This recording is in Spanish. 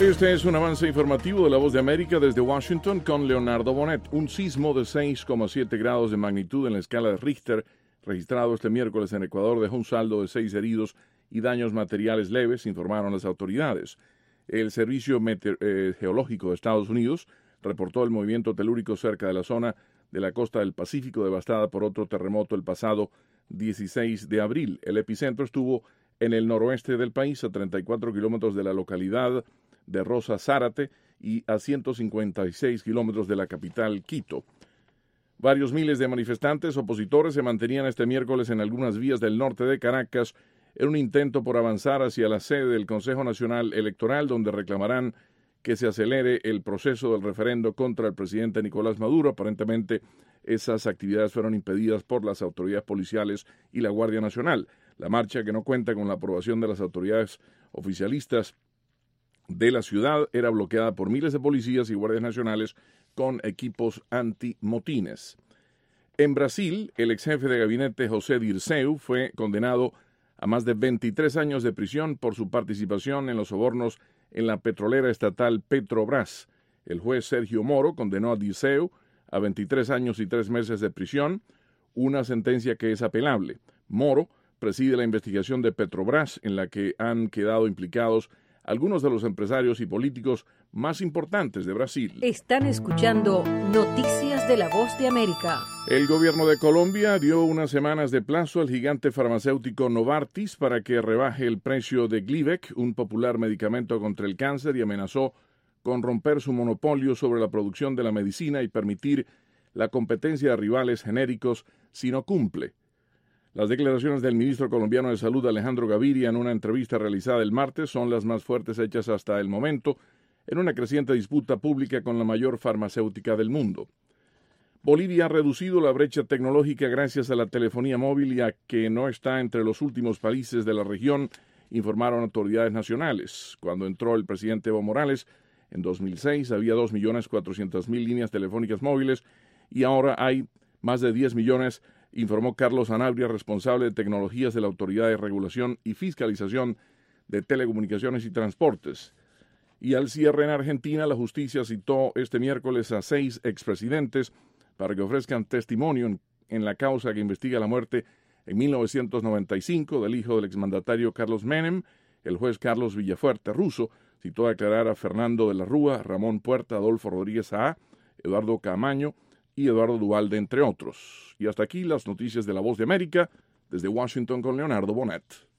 Este es un avance informativo de La Voz de América desde Washington con Leonardo Bonet. Un sismo de 6,7 grados de magnitud en la escala de Richter, registrado este miércoles en Ecuador, dejó un saldo de 6 heridos y daños materiales leves, informaron las autoridades. El Servicio Geológico de Estados Unidos reportó el movimiento telúrico cerca de la zona de la costa del Pacífico devastada por otro terremoto el pasado 16 de abril. El epicentro estuvo en el noroeste del país, a 34 kilómetros de la localidad de Rosa Zárate y a 156 kilómetros de la capital, Quito. Varios miles de manifestantes opositores se mantenían este miércoles en algunas vías del norte de Caracas en un intento por avanzar hacia la sede del Consejo Nacional Electoral, donde reclamarán que se acelere el proceso del referendo contra el presidente Nicolás Maduro. Aparentemente, esas actividades fueron impedidas por las autoridades policiales y la Guardia Nacional. La marcha, que no cuenta con la aprobación de las autoridades oficialistas de la ciudad, era bloqueada por miles de policías y guardias nacionales con equipos antimotines. En Brasil, el ex jefe de gabinete José Dirceu fue condenado a más de 23 años de prisión por su participación en los sobornos en la petrolera estatal Petrobras. El juez Sergio Moro condenó a Dirceu a 23 años y 3 meses de prisión, una sentencia que es apelable. Moro preside la investigación de Petrobras, en la que han quedado implicados algunos de los empresarios y políticos más importantes de Brasil. Están escuchando Noticias de La Voz de América. El gobierno de Colombia dio unas semanas de plazo al gigante farmacéutico Novartis para que rebaje el precio de Glivec, un popular medicamento contra el cáncer, y amenazó con romper su monopolio sobre la producción de la medicina y permitir la competencia de rivales genéricos si no cumple. Las declaraciones del ministro colombiano de Salud, Alejandro Gaviria, en una entrevista realizada el martes, son las más fuertes hechas hasta el momento en una creciente disputa pública con la mayor farmacéutica del mundo. Bolivia ha reducido la brecha tecnológica gracias a la telefonía móvil, ya que no está entre los últimos países de la región, informaron autoridades nacionales. Cuando entró el presidente Evo Morales en 2006, había 2.400.000 líneas telefónicas móviles y ahora hay más de 10 millones, informó Carlos Sanabria, responsable de tecnologías de la Autoridad de Regulación y Fiscalización de Telecomunicaciones y Transportes. Y al cierre en Argentina, la justicia citó este miércoles a 6 expresidentes para que ofrezcan testimonio en la causa que investiga la muerte en 1995 del hijo del exmandatario Carlos Menem. El juez Carlos Villafuerte Russo citó a declarar a Fernando de la Rúa, Ramón Puerta, Adolfo Rodríguez Saá, Eduardo Camaño y Eduardo Duhalde, entre otros. Y hasta aquí las noticias de La Voz de América, desde Washington con Leonardo Bonet.